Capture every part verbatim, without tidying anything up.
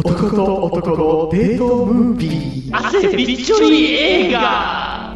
男と男のデートムービー。 汗びっちょり映画。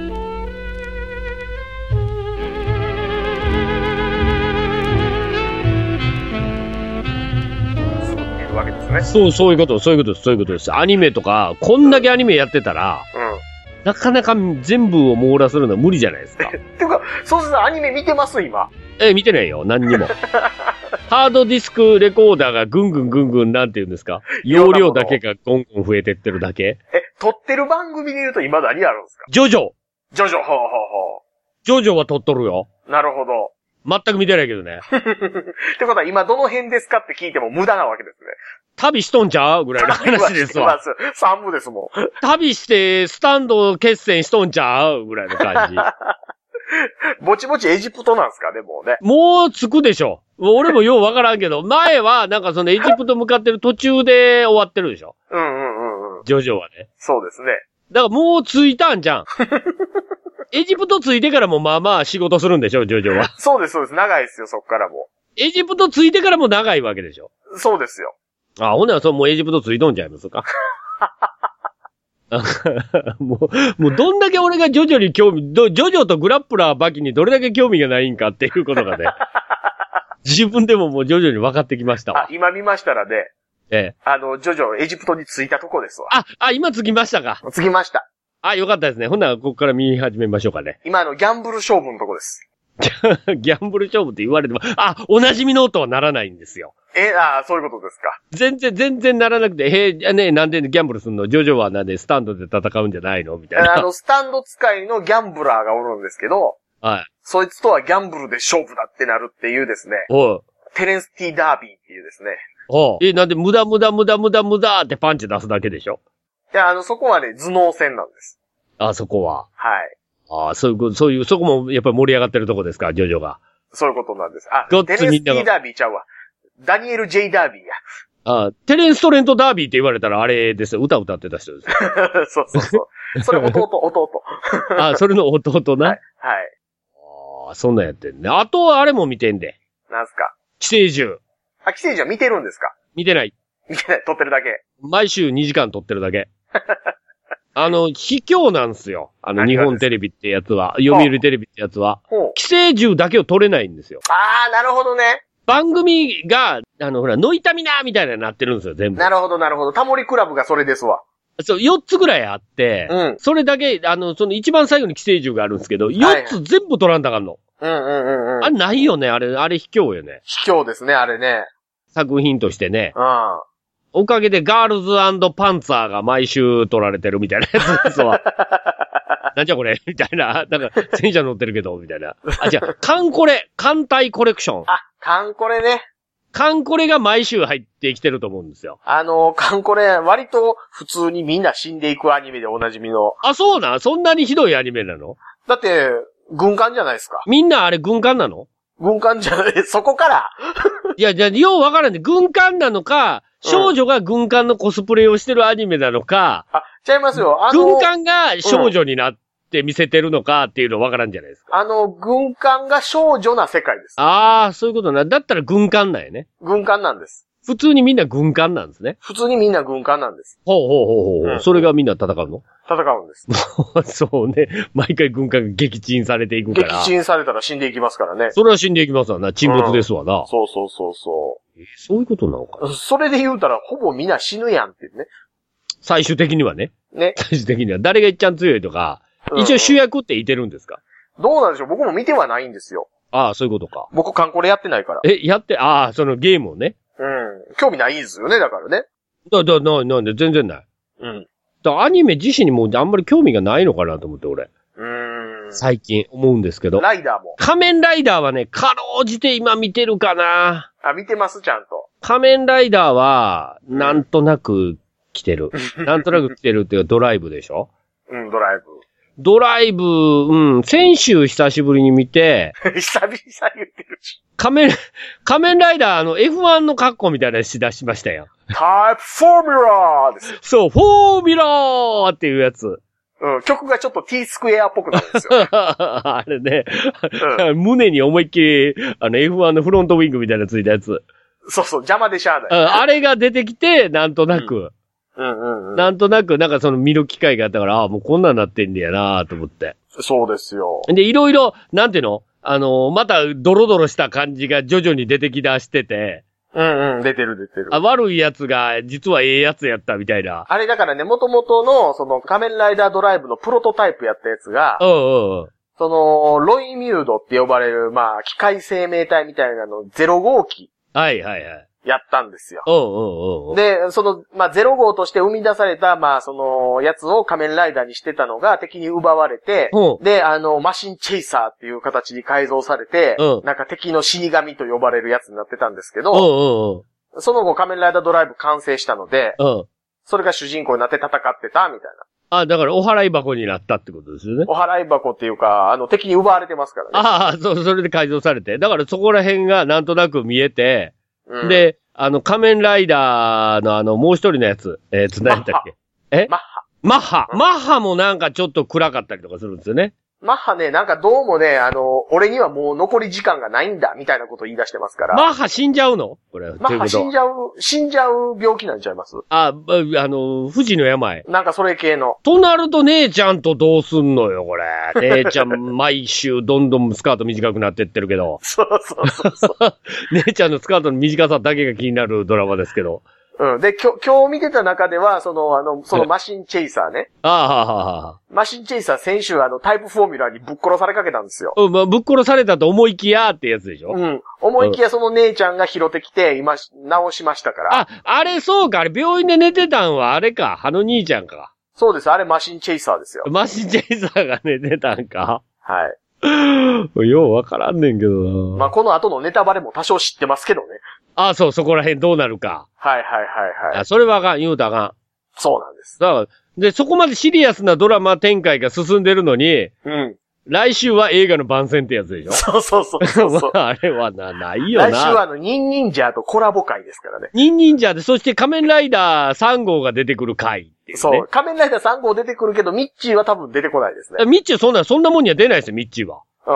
わけですね。 そう、そういうこと、そういうことです、そういうことです。アニメとか、こんだけアニメやってたら、うん、なかなか全部を網羅するのは無理じゃないですか。 ていうか、そうするとアニメ見てます今。 え、見てないよ、何にも。ハードディスクレコーダーがぐんぐんぐんぐんなんて言うんですか、容量だけがゴンゴン増えてってるだけ。 え、撮ってる番組で言うと今何あるんですか？ ジョジョ。 ジョジョ、ほうほうほう。 ジョジョは撮っとるよ。 なるほど。 全く見てないけどね。 ってことは今どの辺ですかって聞いても無駄なわけですね。 旅しとんちゃうぐらいの話ですわ。 さん部ですもん。 旅してスタンド決戦しとんちゃうぐらいの感じ。 ぼちぼちエジプトなんすかね、もうね。 もう着くでしょ。俺もようわからんけど、前はなんかそのエジプト向かってる途中で終わってるでしょ。 うんうんうんうん。 ジョジョはね。 そうですね。 だからもう着いたんじゃん。エジプト着いてからもまあまあ仕事するんでしょ、ジョジョは。 そうですそうです。長いですよ、そっからも。 エジプト着いてからも長いわけでしょ。 そうですよ。 あ、ほんならそう、もうエジプト着いとんちゃいますか。もう、もうどんだけ俺がジョジョに興味、ジョジョとグラップラーバキにどれだけ興味がないんかっていうことがね、自分でももうジョジョに分かってきましたわ。 あ、今見ましたらね、 ええ。 あの、ジョジョエジプトに着いたとこですわ。 あ、あ、今着きましたか。 着きました。 あ、よかったですね。ほんならここから見始めましょうかね。 今あの、ギャンブル勝負のとこです。 ギャンブル勝負って言われても、あ、お馴染みの音はならないんですよ。 え、あ、そういうことですか。 全然、全然ならなくて、へえ、ね、なんでギャンブルすんの？ジョジョはなんでスタンドで戦うんじゃないのみたいな。 あの、スタンド使いのギャンブラーがおるんですけど、 はい。 そいつとはギャンブルで勝負だってなるっていうですね。 おう。 テレンス・ティ・ダービーっていうですね。 おう。え、なんで無駄無駄無駄無駄無駄ってパンチ出すだけでしょ？ いや、あの、そこはね、頭脳戦なんです。 あ、そこは。 はい。 ああ、そういう、そういう、そこもやっぱり盛り上がってるとこですか、ジョジョが。 そういうことなんです。あ、 ごっテレンス・ティ・ダービーちゃうわ。ダニエル・ジェイ・ダービーや。 ああ、テレンス・トレント・ダービーって言われたらあれですよ。歌歌ってた人ですよ。 そうそうそう。それ弟、弟。 あ、それの弟な。 はい。はい。 ああ、そんなんやってんね。あとはあれも見てんで。 なんすか？ 寄生獣。 あ、寄生獣は見てるんですか？ 見てない。 見てない。撮ってるだけ。 毎週にじかん撮ってるだけ。あの、卑怯なんすよ。あの、日本テレビってやつは。読売テレビってやつは。寄生獣だけを撮れないんですよ。 ああ、なるほどね。 番組が、あの、ほら、ノイタミナーみたいなになってるんですよ、全部。 なるほど、なるほど。タモリクラブがそれですわ。 そう、よっつぐらいあって、うん、それだけ、あの、その一番最後に寄生獣があるんですけど、よっつ全部撮らんとあかんの。 うんうんうんうん。 あれないよね、あれ、あれ卑怯よね。 卑怯ですね、あれね。 作品としてね。 うん。 おかげでガールズ&パンツァーが毎週撮られてるみたいなやつですわ。なんじゃこれみたいな。なんか、戦車乗ってるけど、みたいな。あ、じゃあ、カンコレ、艦隊コレクション。 あ、カンコレね。 カンコレが毎週入ってきてると思うんですよ。 あの、カンコレ、割と普通にみんな死んでいくアニメでおなじみの。 あ、そうな？そんなにひどいアニメなの？ だって、軍艦じゃないですか。 みんなあれ軍艦なの？ 軍艦じゃない、そこからいや、じゃあ、ようわからんね。軍艦なのか、少女が軍艦のコスプレをしてるアニメなのか、 うん、あ、ちゃいますよ。あの、 軍艦が少女になって見せてるのかっていうのわからんじゃないですか。 あの、軍艦が少女な世界です。 ああ、そういうことな。だったら軍艦なんやね。 軍艦なんです。 普通にみんな軍艦なんですね。 普通にみんな軍艦なんです。 ほうほうほうほう。うん、それがみんな戦うの？ 戦うんです。 そうね。毎回軍艦が撃沈されていくから。 撃沈されたら死んでいきますからね。 それは死んでいきますわな。沈没ですわな。 うん、そうそうそうそう。 えー、そういうことなのか。 それで言うたら、ほぼみんな死ぬやんってね。 最終的にはね。 ね。 最終的には。誰がいっちゃん強いとか、うん、一応主役っていてるんですか？ どうなんでしょう？僕も見てはないんですよ。 ああ、そういうことか。 僕、カンコレやってないから。 え、やって、ああ、そのゲームをね。 うん。興味ないですよね、だからね。 だ、だ、な、なんで、全然ない。 うん。 だアニメ自身にもあんまり興味がないのかなと思って、俺。 うーん。 最近思うんですけど。 ライダーも。 仮面ライダーはね、かろうじて今見てるかな。 あ、見てます、ちゃんと。 仮面ライダーは、なんとなく来てる。なんとなく来てるっていうか、ドライブでしょ？ うん、ドライブ。 ドライブ、うん、先週久しぶりに見て、 久々言ってるし。 仮面、仮面ライダー、あの、エフワン の格好みたいなのしだしましたよ。 タイプフォーミュラーですよ。 そう、フォーミュラーっていうやつ。 うん、曲がちょっと T スクエアっぽくなるんですよ。 あれね、 うん、 胸に思いっきり、あの エフワン のフロントウィングみたいなついたやつ。 そうそう、邪魔でしゃあない。 うん、あれが出てきて、なんとなく。 うん、うんうんうん。 なんとなく、なんかその見る機会があったから、ああ、もうこんなんなってんだよなと思って。 そうですよ。 で、いろいろ、なんていうのあの、またドロドロした感じが徐々に出てきだしてて。 うんうん、出てる出てる。 あ、悪いやつが、実はええやつやったみたいな。 あれだからね、元々の、その仮面ライダードライブのプロトタイプやったやつが、 うんうんうん。 その、ロイミュードって呼ばれる、まあ、機械生命体みたいなの、ゼロ号機。 はいはいはい。 やったんですよ。 うんうんうん。 で、その、まあ、ゼロ号として生み出された、まあ、その、やつを仮面ライダーにしてたのが敵に奪われて、 うん、 で、あの、マシンチェイサーっていう形に改造されて、 うん、 なんか敵の死神と呼ばれるやつになってたんですけど、 うんうんうん、 その後仮面ライダードライブ完成したので、 うん、 それが主人公になって戦ってた、みたいな。 あ、だからお払い箱になったってことですよね。 お払い箱っていうか、あの、敵に奪われてますからね。 ああ、そう、それで改造されて。だからそこら辺がなんとなく見えて、 うん、 で、あの、仮面ライダーのあの、もう一人のやつ、えー、つ何やったっけえマッハ。 マッハ。マッハもなんかちょっと暗かったりとかするんですよね。 マッハね、なんかどうもね、あの、俺にはもう残り時間がないんだ、みたいなことを言い出してますから。 マッハ死んじゃうのこれ。 マッハ死んじゃう、死んじゃう病気なんちゃいます？ あ、あの、富士の病。 なんかそれ系の。 となると姉ちゃんとどうすんのよ、これ。姉ちゃん、毎週どんどんスカート短くなってってるけど。 そうそうそうそう。 姉ちゃんのスカートの短さだけが気になるドラマですけど。 うん。で、今日、今日見てた中では、その、あの、そのマシンチェイサーね。 ああ、はあ、はあ。 マシンチェイサー先週あの、タイプフォーミュラーにぶっ殺されかけたんですよ。 うん、まあ、ぶっ殺されたと思いきやってやつでしょ？ うん。思いきやその姉ちゃんが拾ってきて、今、直しましたから。 あ、あれそうか、あれ病院で寝てたんはあれか、あの兄ちゃんか。 そうです、あれマシンチェイサーですよ。 マシンチェイサーが寝てたんか。 はい。 ようわからんねんけどな。 まあ、この後のネタバレも多少知ってますけどね。 あ、そう、そこら辺どうなるか。 はいはいはいはい。 あ、それはあかん、言うたらあかん。 そうなんです。 だから、で、そこまでシリアスなドラマ展開が進んでるのに、 うん。 来週は映画の番宣ってやつでしょ？ そうそうそうそうそう。 あれはな、ないよな。 来週はあの、ニンニンジャーとコラボ会ですからね。 ニンニンジャーで、そして仮面ライダーさん号が出てくる回っていう、ね。 そう。仮面ライダーさん号出てくるけど、ミッチーは多分出てこないですね。 ミッチーそんな、そんなもんには出ないですよ、ミッチーは。 うん。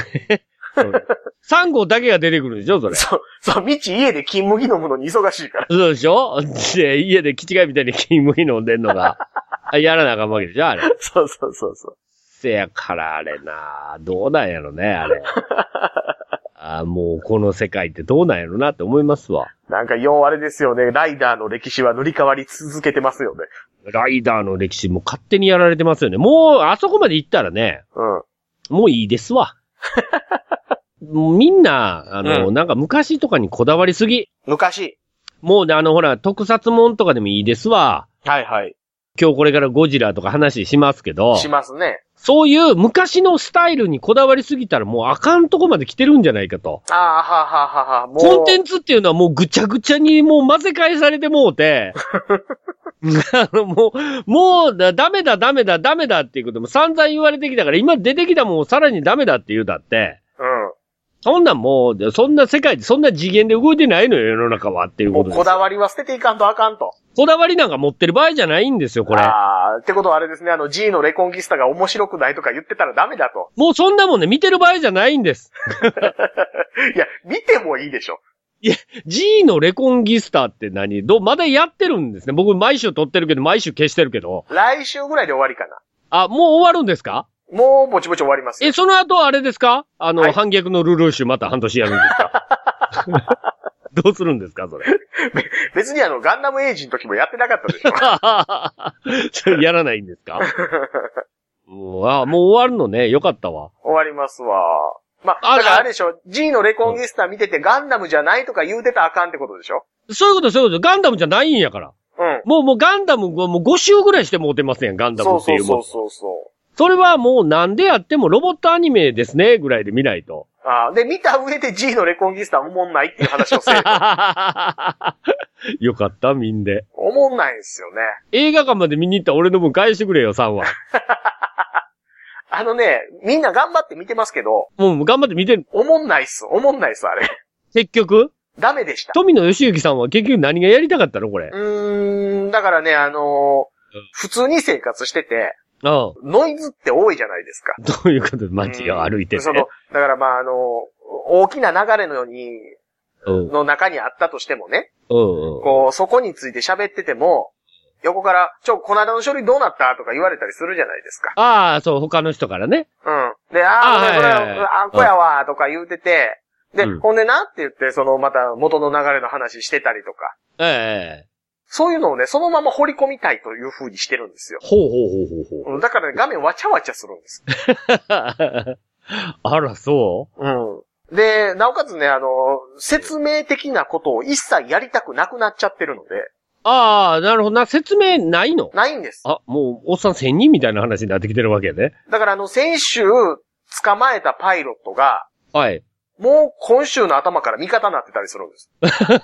さん号だけが出てくるんでしょ、それ。 そう、そう、ミッチー家で金麦飲むのに忙しいから。 そうでしょで、家でキチガイみたいに金麦飲んでんのが、やらなあかんわけでしょ、あれ。 そうそうそうそう。 せやからあれな、どうなんやろね、あれ。あもうこの世界ってどうなんやろなって思いますわ。 なんかようあれですよね、ライダーの歴史は塗り替わり続けてますよね。 ライダーの歴史も勝手にやられてますよね。もう、あそこまで行ったらね、 うん。 もういいですわ。もうみんな、あの、うん、なんか昔とかにこだわりすぎ。 昔。 もうね、あのほら、特撮もんとかでもいいですわ。 はいはい。 今日これからゴジラとか話しますけど。 しますね。 そういう昔のスタイルにこだわりすぎたらもうあかんとこまで来てるんじゃないかと。 ああ、はははは。もう。 コンテンツっていうのはもうぐちゃぐちゃにもう混ぜ返されてもうて。あのもう、もうだ、ダメだ、ダメだ、ダメだっていうことも散々言われてきたから、今出てきたもんさらにダメだって言うだって。 うん。 そんなんもう、そんな世界で、そんな次元で動いてないのよ、世の中はっていうことです。 もうこだわりは捨てていかんとあかんと。 こだわりなんか持ってる場合じゃないんですよ、これ。 ああ、ってことはあれですね、あの G のレコンギスタが面白くないとか言ってたらダメだと。 もうそんなもんね、見てる場合じゃないんです。 いや、見てもいいでしょ。 いや、G のレコンギスタって何ど、まだやってるんですね。僕毎週撮ってるけど、毎週消してるけど。 来週ぐらいで終わりかな。 あ、 もう終わるんですか？ もうぼちぼち終わりますよ。 え、その後あれですか？あの、 はい、 反逆のルルーシュまた半年やるんですか？どうするんですかそれ。 別にあの、ガンダムエイジの時もやってなかったでしょ。 それやらないんですか？もう、あ、もう終わるのね。よかったわ。 終わりますわ。まあ、だからあれでしょ。G のレコンギスタ見ててガンダムじゃないとか言うてたらあかんってことでしょ？ そういうこと、そういうこと。ガンダムじゃないんやから。 うん。 もう、もうガンダム、もうご週ぐらいしてもうてますやん、ガンダムっていうもん。 そうそうそうそう。 それはもうなんでやってもロボットアニメですね、ぐらいで見ないと。 ああ、で、見た上で G のレコンギスタおもんないっていう話をせえと。 よかった、みんで。 おもんないんですよね。 映画館まで見に行った俺の分返してくれよ、さんわ。 あのね、みんな頑張って見てますけど。 もう頑張って見てる。 おもんないっす。おもんないっす、あれ。 結局ダメでした。 富野義行さんは結局何がやりたかったのこれ。 うーん、だからね、あのーうん、普通に生活してて、 ああノイズって多いじゃないですか。 どういうことで街を歩いてて、 その、だからまああの、大きな流れのように、 の中にあったとしてもね、 うんうん、 こう、そこについて喋ってても、横から、ちょ、この間の書類どうなったとか言われたりするじゃないですか。 ああ、そう、他の人からね。 うん。で、ああ、これ、これ、あんこやわ、とか言うてて、で、うん、ほんでなって言って、その、また元の流れの話してたりとか。 ええ。 そういうのをね、そのまま掘り込みたいという風にしてるんですよ。 ほうほうほうほうほう。 だからね、画面わちゃわちゃするんです。 あら、そう？ うん。で、なおかつね、あの、説明的なことを一切やりたくなくなっちゃってるので。 ああ、なるほどな。説明ないの？ ないんです。 あ、もう、おっさん千人みたいな話になってきてるわけね。 だからあの、先週、捕まえたパイロットが、 はい。 もう今週の頭から味方になってたりするんです。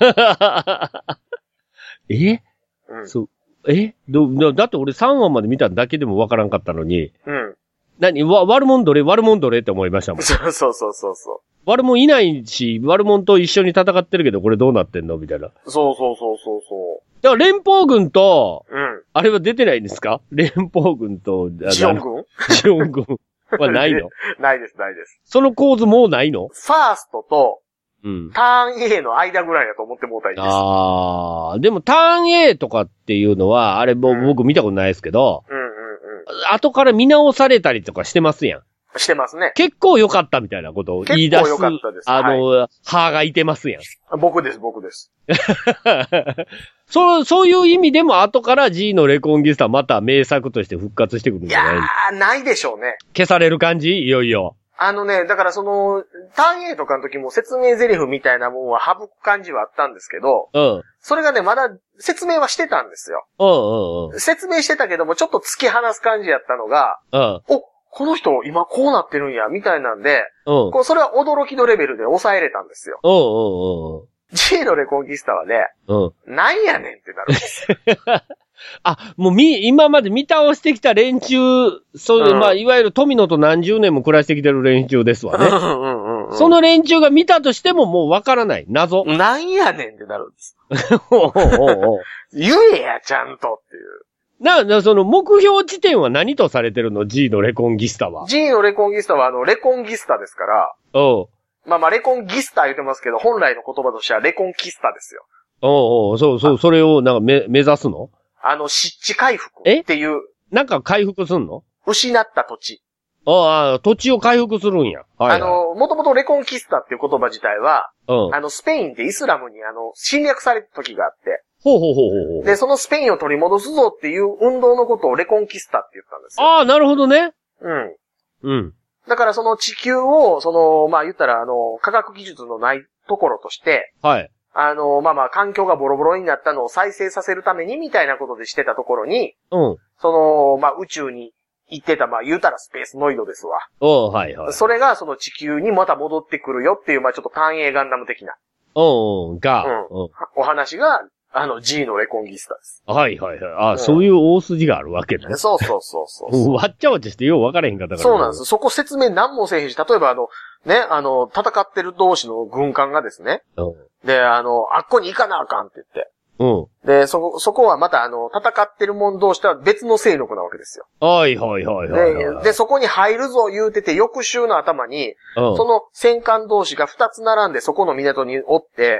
え、 うん、 そう。えど、だって俺さんわまで見ただけでもわからんかったのに。 うん。 何わ、悪者どれ悪者どれって思いましたもん。 そうそうそうそうそう。 悪者いないし、悪者と一緒に戦ってるけど、これどうなってんのみたいな。 そうそうそうそうそう。 だから連邦軍と、 うん。 あれは出てないんですか？連邦軍と、 ジオン軍ジオン軍はないの？ ないです、ないです。 その構図もうないの？ ファーストと、 うん。 ターン A の間ぐらいだと思ってもうたらいいです。 ああ、でもターン A とかっていうのは、あれも僕見たことないですけど、 うんうんうん。 後から見直されたりとかしてますやん。 してますね。 結構良かったみたいなことを言い出す。 結構良かったです。 あの、はい、歯がいてますやん。 僕です、僕です。 そう、そういう意味でも後から G のレコンギスタまた名作として復活してくるんじゃない？いやー、ないでしょうね。 消される感じ？いよいよ。 あのね、だからその、ターン A とかの時も説明台詞みたいなもんは省く感じはあったんですけど、 うん。 それがね、まだ説明はしてたんですよ。 うんうんうん。 説明してたけども、ちょっと突き放す感じやったのが、 うん。 お、この人今こうなってるんや、みたいなんで、 うん。 こうそれは驚きのレベルで抑えれたんですよ。 うんうんうん。 G のレコンキスタはね、 うん。 なんやねんってなるんですよ。 あ、もうみ、今まで見倒してきた連中、そういう、うん、まあ、いわゆる富野と何十年も暮らしてきてる連中ですわね。 うんうんうん、 その連中が見たとしてももうわからない。謎。 なんやねんってなるんです。 おうおうおう言えや、ちゃんとっていう。 な、な、その目標地点は何とされてるの？ G のレコンギスタは。 G のレコンギスタはあの、レコンギスタですから。 おう。 まあまあ、レコンギスタ言ってますけど、本来の言葉としてはレコンキスタですよ。 おうおう、そうそう、それをなんかめ、目指すの？ あの、湿地回復っていう。 なんか回復すんの？ 失った土地。 ああ、土地を回復するんや。はい、はい。 あの、もともとレコンキスタっていう言葉自体は、 うん、 あの、スペインでイスラムにあの、侵略された時があって、 ほうほうほうほう。 で、そのスペインを取り戻すぞっていう運動のことをレコンキスタって言ったんですよ。 ああ、なるほどね。 うん。 うん。 だからその地球を、その、まあ言ったらあの、科学技術のないところとして、 はい。 あの、まあまあ環境がボロボロになったのを再生させるためにみたいなことでしてたところに、 うん。 その、まあ宇宙に行ってた、まあ言うたらスペースノイドですわ。 おー、はいはい。 それがその地球にまた戻ってくるよっていう、まあちょっと単影ガンダム的な。 おー、が、 うん。お話が、あの G のレコンギスタです。 はいはいはい。あ、うん、そういう大筋があるわけね。 そうそうそうそうそう。 わっちゃわちゃしてよう分からへんかったから。 そうなんです。そこ説明何もせえへんし、例えばあの、ね、あの、戦ってる同士の軍艦がですね。 うん。 で、あの、あっこに行かなあかんって言って。 うん。 で、そこ、そこはまたあの、戦ってる者同士とは別の勢力なわけですよ。 はいはいはいはい、はいで。で、そこに入るぞ言うてて、翌週の頭に、 うん、 その戦艦同士が二つ並んでそこの港におって、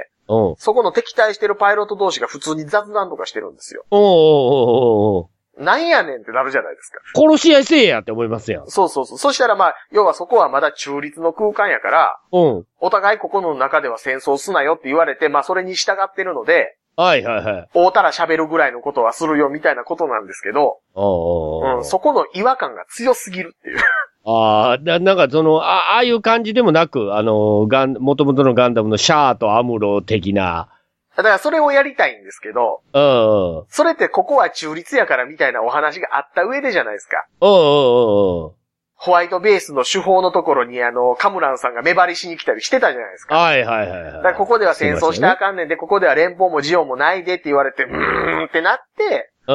うん、 そこの敵対してるパイロット同士が普通に雑談とかしてるんですよ。 おーおーおーおーなんやねんってなるじゃないですか。 殺し合いせえやって思いますやん。 そうそうそう。そしたらまあ、要はそこはまだ中立の空間やから、 うん。 お互いここの中では戦争すなよって言われて、まあそれに従ってるので、 はいはいはい。 会うたら喋るぐらいのことはするよみたいなことなんですけど、 おーおーおーうん、そこの違和感が強すぎるっていう。 ああ、な、なんかその、あああいう感じでもなく、あの、ガン、元々のガンダムのシャアとアムロ的な。 だからそれをやりたいんですけど、 うん。 それってここは中立やからみたいなお話があった上でじゃないですか。 うんうんうんうん。 ホワイトベースの手法のところにあの、カムランさんが目張りしに来たりしてたじゃないですか。 はいはいはいはい。 だからここでは戦争したらあかんねんで、ここでは連邦もジオンもないでって言われて、うーんってなって、 うん。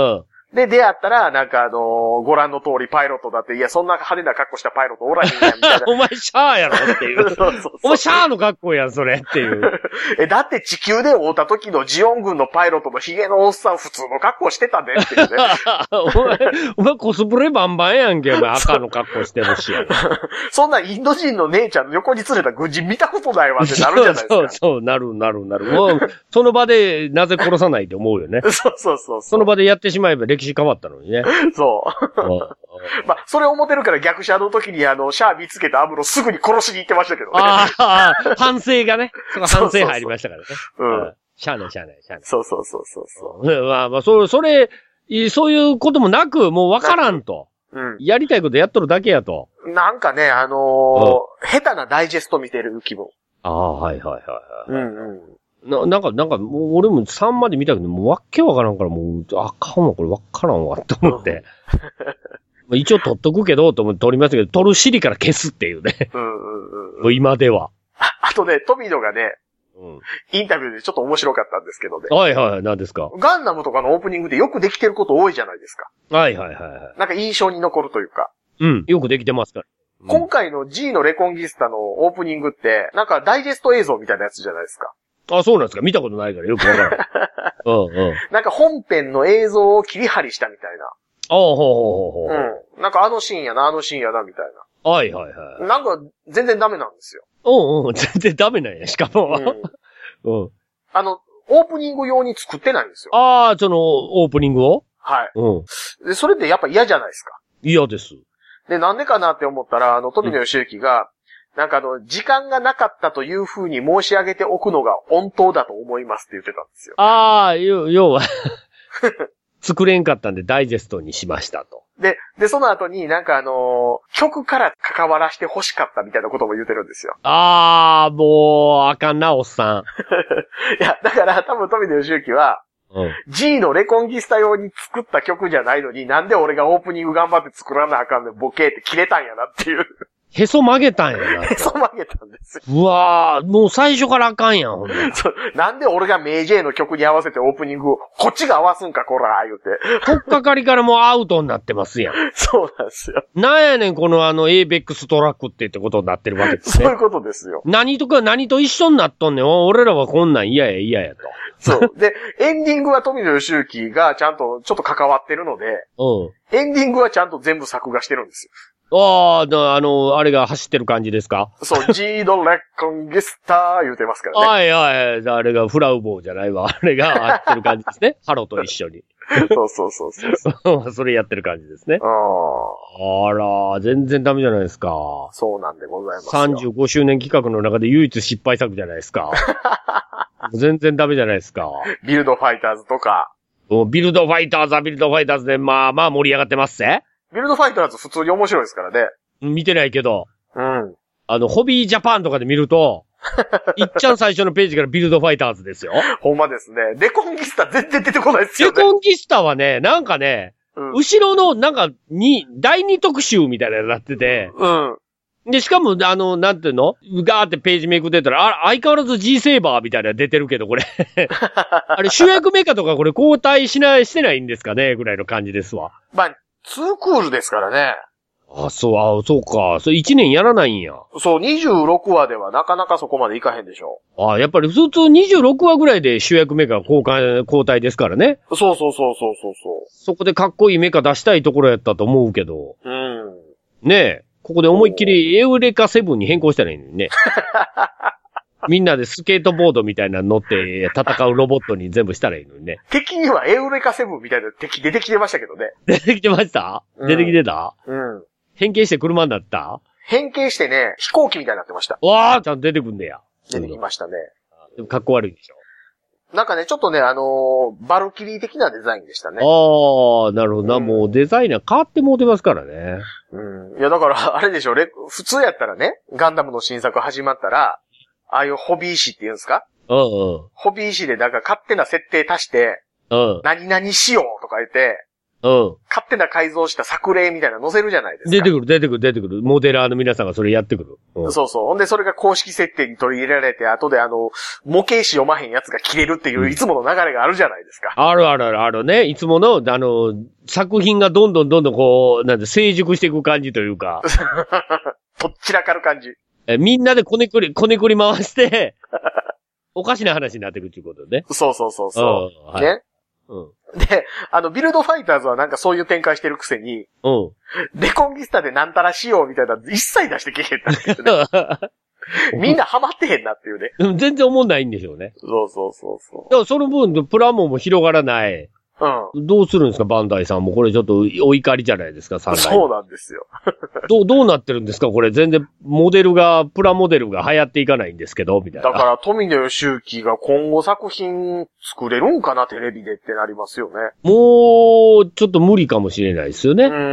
で、出会ったら、なんかあのー、ご覧の通りパイロットだって、いや、そんな派手な格好したパイロットおらへんやん、みたいな。 お前シャアやろっていう。そうそうそう、お前シャアの格好やん、それっていう。 え、だって地球で会うた時のジオン軍のパイロットのヒゲのおっさん普通の格好してたでっていうね。 お前、お前コスプレバンバンやんけ、お前赤の格好してるしやん。 そんなインド人の姉ちゃんの横に連れた軍人見たことないわってなるじゃないですか。 そうそう、なるなるなる。もう、その場でなぜ殺さないって思うよね。 そうそうそう。 その場でやってしまえば歴史変わったのにね。 そう。まあ、それ思ってるから逆者の時にあの、シャア見つけたアムロすぐに殺しに行ってましたけどね。 ああ、反省がね。その反省入りましたからね。 うん。 しゃあないしゃあないしゃあない。 そうそうそうそうそう。 まあまあ、それ、それ、そういうこともなく、もうわからんと。うん。やりたいことやっとるだけやと。 なんかね、あのー、下手なダイジェスト見てる気分。 ああ、はいはいはいはい。 うんうん。 な、なんか、なんか、もう俺もさんまで見たけど、もうわっけわからんから、もう、あかんわ、これわからんわ、って思って。一応撮っとくけど、と思って撮りましたけど、撮る尻から消すっていうね。うんうんうん。もう今では。 あ、あとね、トミノがね、うん、インタビューでちょっと面白かったんですけどね。 はいはい、何ですか。 ガンダムとかのオープニングでよくできてること多いじゃないですか。 はいはいはい。 なんか印象に残るというか。 うん、よくできてますから。 うん、今回の G のレコンギスタのオープニングって、なんかダイジェスト映像みたいなやつじゃないですか。 あ、そうなんですか。見たことないからよくわからん。うんうん。 なんか本編の映像を切り張りしたみたいな。 ああ、ほうほうほうほう。 うん。なんかあのシーンやな、あのシーンやな、みたいな。はいはいはい。 なんか全然ダメなんですよ。 うんうん、全然ダメなんや、しかも。うん。うん。 あの、オープニング用に作ってないんですよ。 ああ、その、オープニングをはい。 うん。 で、それってやっぱ嫌じゃないですか。 嫌です。 で、なんでかなって思ったら、あの、富野義行が、うん、なんかあの、時間がなかったという風に申し上げておくのが本当だと思いますって言ってたんですよ。 ああ、要は、作れんかったんでダイジェストにしましたと。 で、で、その後になんかあのー、曲から関わらして欲しかったみたいなことも言ってるんですよ。 ああ、もう、あかんな、おっさん。 いや、だから多分富野義行は、うん、G のレコンギスタ用に作った曲じゃないのに、なんで俺がオープニング頑張って作らなあかんねん、ボケって切れたんやなっていう。 へそ曲げたんやな。 へそ曲げたんですよ。 うわぁ、もう最初からあかんやん、ほんで。 そう。なんで俺がメイジェイの曲に合わせてオープニングを、こっちが合わすんか、こら、言うて。 とっかかりからもうアウトになってますやん。 そうなんですよ。 なんやねん、このあの、エイベックストラックってってことになってるわけですね。 そういうことですよ。 何とか何と一緒になっとんねん。俺らはこんなん嫌や嫌やと。 そう。で、エンディングは富野義行がちゃんとちょっと関わってるので、うん。エンディングはちゃんと全部作画してるんですよ。 ああ、あの、あれが走ってる感じですか？ そう、ジードレコンギスター言うてますからね。 はいはい。あれがフラウボーじゃないわ。あれが走ってる感じですね。ハロと一緒に。 そうそうそうそう。それやってる感じですね。ああら、全然ダメじゃないですか。 そうなんでございますよ。 さんじゅうごしゅうねん企画の中で唯一失敗作じゃないですか。全然ダメじゃないですか。 ビルドファイターズとか。 ビルドファイターズはビルドファイターズで、まあまあ盛り上がってますぜ。 ビルドファイターズ普通に面白いですからね。 見てないけど。 うん。 あの、ホビージャパンとかで見ると、いっちゃん最初のページからビルドファイターズですよ。 ほんまですね。レコンギスタ全然出てこないですよね。 レコンギスタはね、なんかね、うん、後ろの、なんか、に、第二特集みたいなのになってて、うん。で、しかも、あの、なんていうのガーってページめくってたら、あ、相変わらず G セーバーみたいなの出てるけど、これ。あれ、主役メカとかこれ交代しない、してないんですかねぐらいの感じですわ。 まあ、ツークールですからね。 あ、そう、あ、そうか。それいちねんやらないんや。 そう、にじゅうろくわではなかなかそこまでいかへんでしょ。 あ、やっぱり普通にじゅうろくわぐらいで主役メカ交換、交代ですからね。 そうそうそうそうそうそう。 そこでかっこいいメカ出したいところやったと思うけど。うん。ねえ、ここで思いっきりエウレカセブンに変更したらいいのにね。みんなでスケートボードみたいなの乗って戦うロボットに全部したらいいのにね。 敵にはエウレカセブンみたいな敵出てきてましたけどね。 出てきてました、うん、出てきてたうん。 変形して車になった変形してね、飛行機みたいになってました。 わー、ちゃんと出てくんねや。 出てきましたね。 でもかっこ悪いでしょ。 なんかね、ちょっとね、あのー、バルキリー的なデザインでしたね。 あー、なるほどな、うん。もうデザイナー変わってもうてますからね。 うん。いや、だから、あれでしょ、レ普通やったらね、ガンダムの新作始まったら、ああいうホビー誌って言うんですか？ うんうん。 ホビー誌でなんか勝手な設定足して、うん。何々しようとか言って、 うん。 勝手な改造した作例みたいなの載せるじゃないですか。 出てくる、出てくる、出てくる。モデラーの皆さんがそれやってくる。 うん、そうそう。ほんで、それが公式設定に取り入れられて、後であの、模型紙読まへんやつが切れるっていう、いつもの流れがあるじゃないですか。 あるあるあるあるね。いつもの、あの、作品がどんどんどんどんこう、なんで成熟していく感じというか。 とっちらかる感じ。 え、みんなでこねくり、こねくり回して、おかしな話になってくるっていうことね。 そうそうそうそう。はい、ね。うん。で、あの、ビルドファイターズはなんかそういう展開してるくせに、うん。レコンギスタでなんたらしようみたいな一切出してけへんなっていうね。みんなハマってへんなっていうね。 全然思んないんでしょうね。 そうそうそうそう。 だからその分、プラモも広がらない。うん。どうするんですか、バンダイさんも。これちょっとお怒りじゃないですか、さんだい。 そうなんですよ。 どう、どうなってるんですか、これ。全然、モデルが、プラモデルが流行っていかないんですけど、みたいな。 だから、富野義行が今後作品作れるんかな、テレビでってなりますよね。 もう、ちょっと無理かもしれないですよね。うん。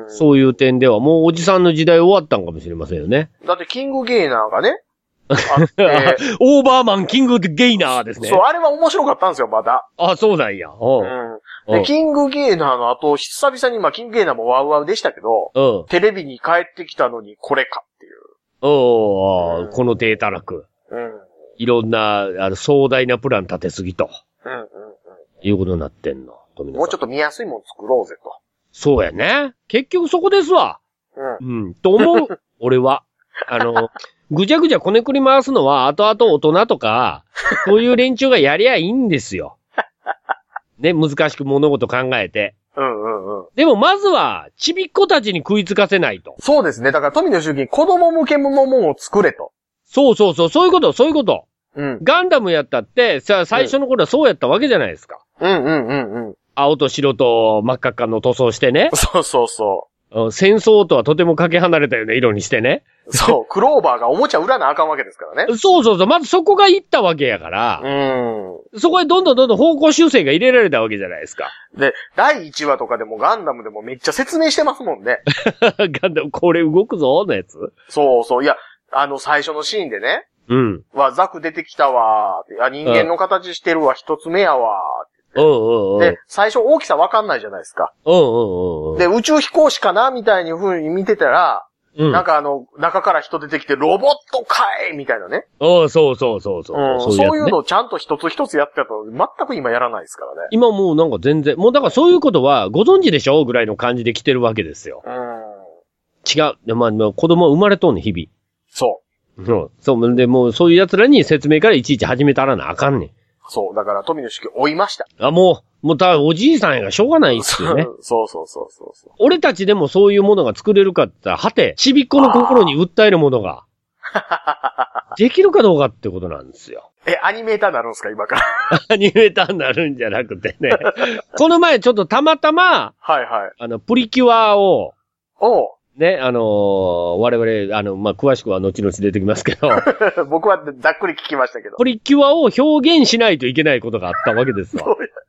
そういう点では、もうおじさんの時代終わったんかもしれませんよね。 だって、キングゲーナーがね、 あってオーバーマン、キングゲイナーですね。 そう、あれは面白かったんですよ、まだ。 あ、そうなんや。うん。 で、キングゲーナーの後、久々に、まあ、キングゲーナーもワウワウでしたけど、うん。テレビに帰ってきたのにこれかっていう。 おー、うん、この低たらく。うん。いろんな、あの、壮大なプラン立てすぎと。うんうんうん。いうことになってんの。 もうちょっと見やすいもん作ろうぜと。 そうやね。結局そこですわ。うん。うん。と思う。俺は。あの、ぐちゃぐちゃこねくり回すのは、後々大人とか、そういう連中がやりゃいいんですよ。ね、難しく物事考えて。うんうんうん。でもまずは、ちびっ子たちに食いつかせないと。 そうですね。だから富野周期、子供向けのものを作れと。 そうそうそう、そういうこと、そういうこと。うん。ガンダムやったって、さ、最初の頃はそうやったわけじゃないですか。うんうんうんうん。青と白と真っ赤っかの塗装してね。 そうそうそう。 戦争とはとてもかけ離れたような色にしてね。 そう、クローバーがおもちゃ売らなあかんわけですからね。 そうそうそう、まずそこがいったわけやから。うん。そこへどんどんどんどん方向修正が入れられたわけじゃないですか。 で、だいいちわとかでもガンダムでもめっちゃ説明してますもんね。 ガンダムこれ動くぞのやつ。 そうそう、いや、あの最初のシーンでね。うん。わ、ザク出てきたわーって。あ、人間の形してるわ、一つ目やわーって。うんうんうん。で、最初大きさわかんないじゃないですか。うんうんうん。で、宇宙飛行士かなみたいに風に見てたら、うん、なんかあの、中から人出てきて、ロボットかいみたいなね。 ああ、そうそうそうそう。 うん、そういう、ね、そういうのをちゃんと一つ一つやってたと、全く今やらないですからね。 今もうなんか全然、もうだからそういうことはご存知でしょぐらいの感じで来てるわけですよ。うん。違う。でまあ、子供は生まれとんねん、日々。 そう。 うん。そう。で、もうそういう奴らに説明からいちいち始めたらなあかんねん。 そう。だから富野式追いました。 あ、もう、もうたおじいさんやがしょうがないっすよね。 そうそうそうそうそう。 俺たちでもそういうものが作れるかって言ったら、はて、ちびっこの心に訴えるものが、できるかどうかってことなんですよ。 え、アニメーターになるんですか今から。 アニメーターになるんじゃなくてね。この前ちょっとたまたま、 はいはい。 あの、プリキュアを、 おう。 ね、あのー、我々、あの、まあ、詳しくは後々出てきますけど。 僕はざっくり聞きましたけど。 プリキュアを表現しないといけないことがあったわけですわ。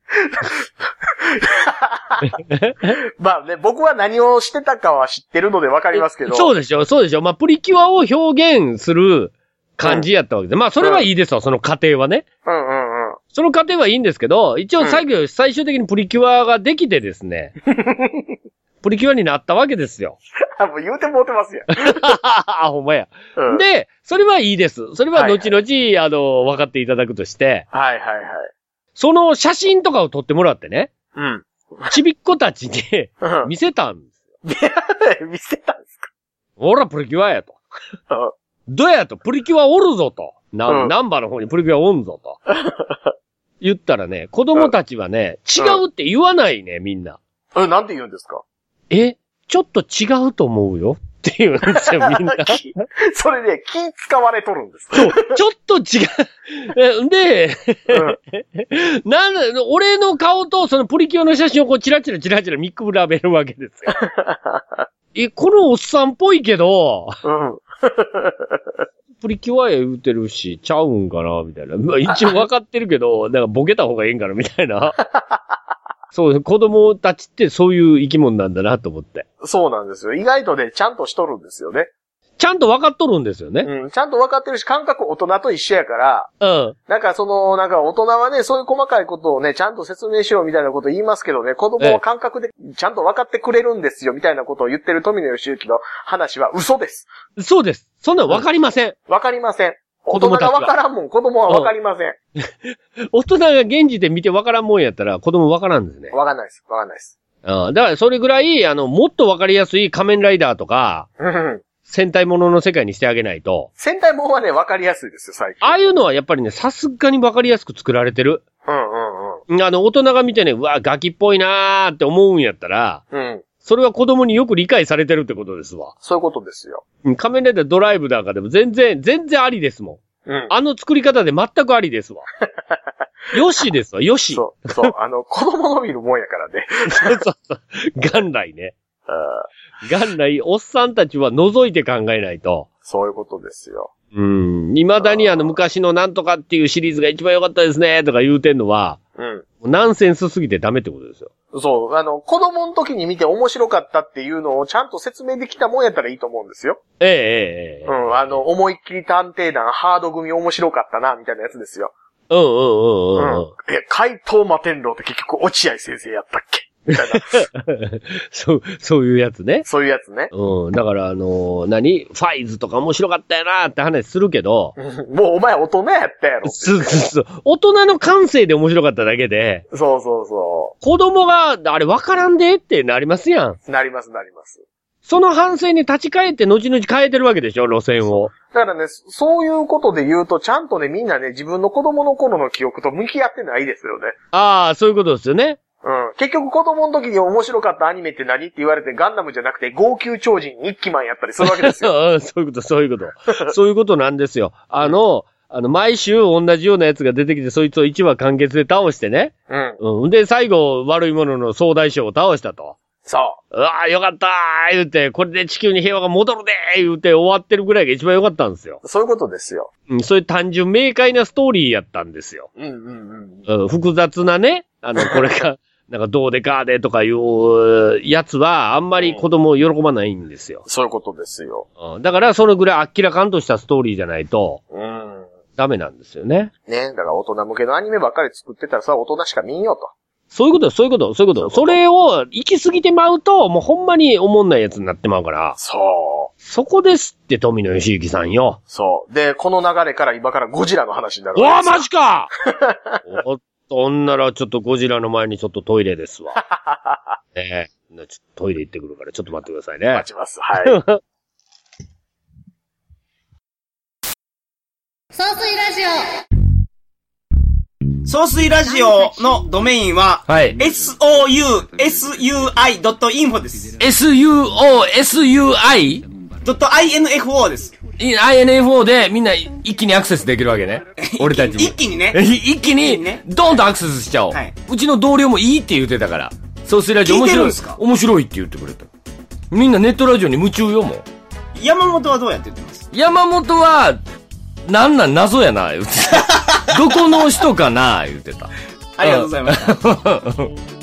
まあね、僕は何をしてたかは知ってるのでわかりますけど。 そうでしょ、そうでしょ。まあ、プリキュアを表現する感じやったわけで。うん、まあ、それはいいですわ、その過程はね。うんうんうん。その過程はいいんですけど、一応最後、うん、最終的にプリキュアができてですね。プリキュアになったわけですよ。 もう言うてもうてますやん。 あ、ほんまや、うん。で、それはいいです。それは後々、はいはい、あの、分かっていただくとして。 はいはいはい。 その写真とかを撮ってもらってね。うん。ちびっ子たちに見せたんですよ。 見せたんですか？ ほら、プリキュアやと。どうやと、プリキュアおるぞと。な、うん、ナンバーの方にプリキュアおんぞと。言ったらね、子供たちはね、うん、違うって言わないね、みんな。 え、なんて言うんですか？ え、ちょっと違うと思うよって言うんですよ、みんな。 それで気使われとるんです。 そう、ちょっと違う。で、うん、なんだ、俺の顔とそのプリキュアの写真をこうチラチラチラチラ見比べるわけですよ。え、このおっさんっぽいけど、うん、プリキュアや言うてるし、ちゃうんかなみたいな。まあ一応分かってるけど、なんかボケた方がいいんかなみたいな。そう、子供たちってそういう生き物なんだなと思って。 そうなんですよ。意外とね、ちゃんとしとるんですよね。 ちゃんと分かっとるんですよね。 うん、ちゃんと分かってるし、感覚大人と一緒やから、 うん。 なんかその、なんか大人はね、そういう細かいことをね、ちゃんと説明しろみたいなこと言いますけどね、子供は感覚でちゃんと分かってくれるんですよ、みたいなことを言ってる富野義行の話は嘘です。 そうです。そんなん分かりません。 分かりません。大人が分からんもん、子供は分かりません。 大人が現時点見て分からんもんやったら、子供分からんですね。 分かんないです。分かんないです。 うん。だからそれぐらい、あの、もっと分かりやすい仮面ライダーとか、戦隊ものの世界にしてあげないと。 戦隊ものはね、分かりやすいですよ、最近。 ああいうのはやっぱりね、さすがに分かりやすく作られてる。 うんうんうん。 あの、大人が見てね、うわ、ガキっぽいなーって思うんやったら、 うん。 それは子供によく理解されてるってことですわ。 そういうことですよ。 仮面ライダードライブなんかでも全然、全然ありですもん。うん、あの作り方で全くありですわ。よしですわ、よし。 そう、そう、あの、子供の見るもんやからね。 そうそうそう。元来ね。元来、おっさんたちは覗いて考えないと。 そういうことですよ。 うん。未だにあの、昔のなんとかっていうシリーズが一番良かったですね、とか言うてんのは、うん。ナンセンスすぎてダメってことですよ。 そう、あの、子供の時に見て面白かったっていうのをちゃんと説明できたもんやったらいいと思うんですよ。 ええええええ。 うん、あの、思いっきり探偵団、ハード組面白かったな、みたいなやつですよ。 うんうんうんうん。うん、 え、怪盗摩天楼って結局落合先生やったっけみたいな。 そう、そういうやつね。 そういうやつね。 うん。だから、あのー、何ファイズとか面白かったよなって話するけど。 もうお前大人やったやろ。 そうそうそう。大人の感性で面白かっただけで。 そうそうそう。 子供が、あれ分からんでってなりますやん。 なりますなります。 その反省に立ち返って後々変えてるわけでしょ、路線を。 だからね、そういうことで言うと、ちゃんとね、みんなね、自分の子供の頃の記憶と向き合ってないですよね。 ああ、そういうことですよね。 うん。結局子供の時に面白かったアニメって何って言われてガンダムじゃなくて号泣超人一気マンやったりするわけですよ。 そういうこと、そういうこと。そういうことなんですよ。あの、あの、毎週同じようなやつが出てきて、そいつをいちわ完結で倒してね。うん。うん。で、最後、悪いものの総大将を倒したと。 そう。 うわーよかったー言うて、これで地球に平和が戻るでー言うて終わってるぐらいが一番良かったんですよ。 そういうことですよ。 うん、そういう単純明快なストーリーやったんですよ。うんうんうん。うん、複雑なね、あの、これが、なんかどうでかーでとかいうやつは、あんまり子供喜ばないんですよ。 うん、そういうことですよ。 うん。だから、そのぐらい明らかんとしたストーリーじゃないと、うん。ダメなんですよね。 ね。だから大人向けのアニメばっかり作ってたらさ、大人しか見んよと。 そういうこと、そういうこと、そういうこと。それを行き過ぎてまうと、もうほんまに思んないやつになってまうから。 そう。 そこですって、富野義行さんよ。 そう。で、この流れから今からゴジラの話になるわけですよ。うわ、マジかおっと、んならちょっとゴジラの前にちょっとトイレですわ。ねえ。ちょっとトイレ行ってくるから、ちょっと待ってくださいね。 待ちます。はい。 総水ラジオ総水ラジオのドメインは、はい、ソウスユーアイドットインフォ です。 ソウスユーアイドットインフォ です。 アイエヌエフオー でみんな一気にアクセスできるわけね。俺たちも。 一気にね。 一気に、ドーンとアクセスしちゃおう。はい、うちの同僚もいいって言ってたから。総水ラジオ面白い。面白いって言ってくれた。みんなネットラジオに夢中よ、もう。 山本はどうやって言ってます？ 山本は、なんなん謎やな、言ってた。どこの人かな、言ってた。 ありがとうございました。